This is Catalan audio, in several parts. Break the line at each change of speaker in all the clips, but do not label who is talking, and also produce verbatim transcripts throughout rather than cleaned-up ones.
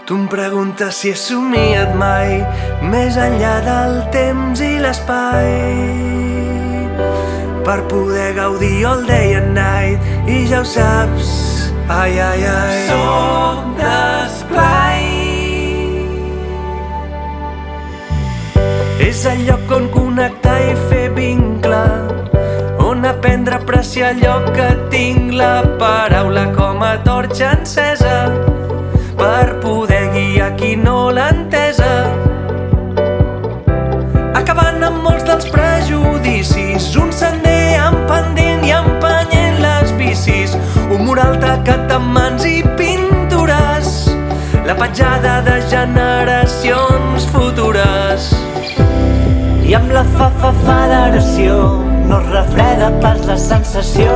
Tu em preguntes si he somiat mai més enllà del temps i l'espai, per poder gaudir all day and night, i ja ho saps, ai, ai, ai.
Soc d'esplai.
És el lloc on connectar i fer vincle, on aprendre a apreciar allò que tinc, la paraula com a torxa encesa, per poder guiar qui no l'ha entesa, acabant amb molts dels prejudicis, un sender amb pendent i empenyent les bicis, un mural tacat amb mans i pintures, la petjada de generacions futures.
I amb la fa-fa-federació no es refreda pas la sensació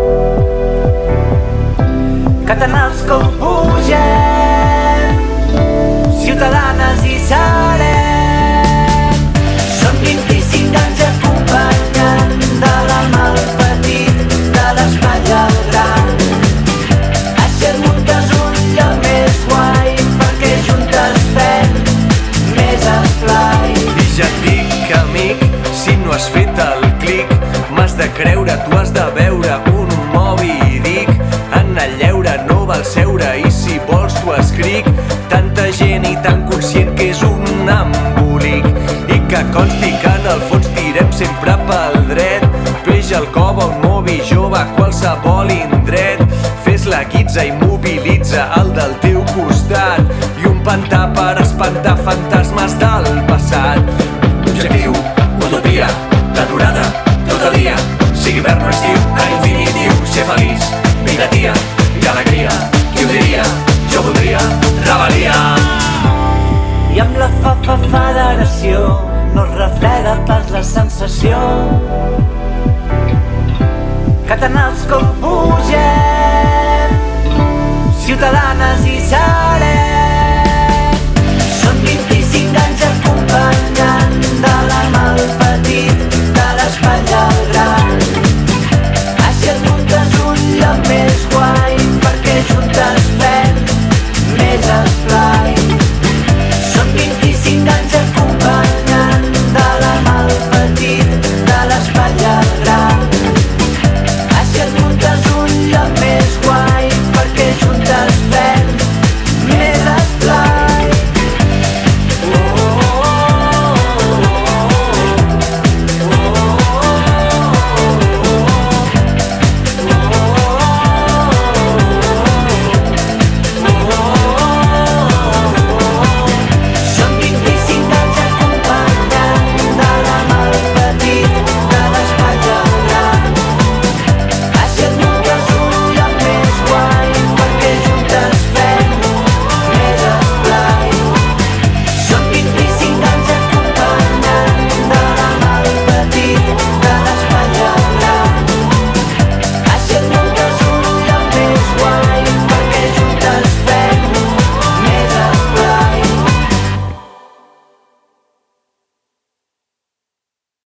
que tant els com pugem, ciutadanes i serem. Són vint-i-cinc anys acompanyant de la mà al petit, de l'espai al gran. Així el món que és un lloc més guai, perquè juntes fem més esplai.
I ja et dic, amic, si no has fet el clic, m'has de creure, tu has de veure un Moby Dick. En el lleure no val seure, i si vols t'ho escric. Tanta gent i tan conscient que és un embolic, i que consti que en el fons tirem sempre pel dret. Peix al cova, un mobi jove a qualsevol indret. Fes la guitza i mobilitza el del teu costat, i un pantà per espantar fantasmes del passat. Objectiu, utopia, la durada, tot el dia, sigui hivern o estiu, a infinitiu, ser feliç, vida tia i alegria. Qui ho diria? Jo voldria rebel·lia.
I amb la fa-fa-federació no es refreda pas la sensació que tant els com pugem,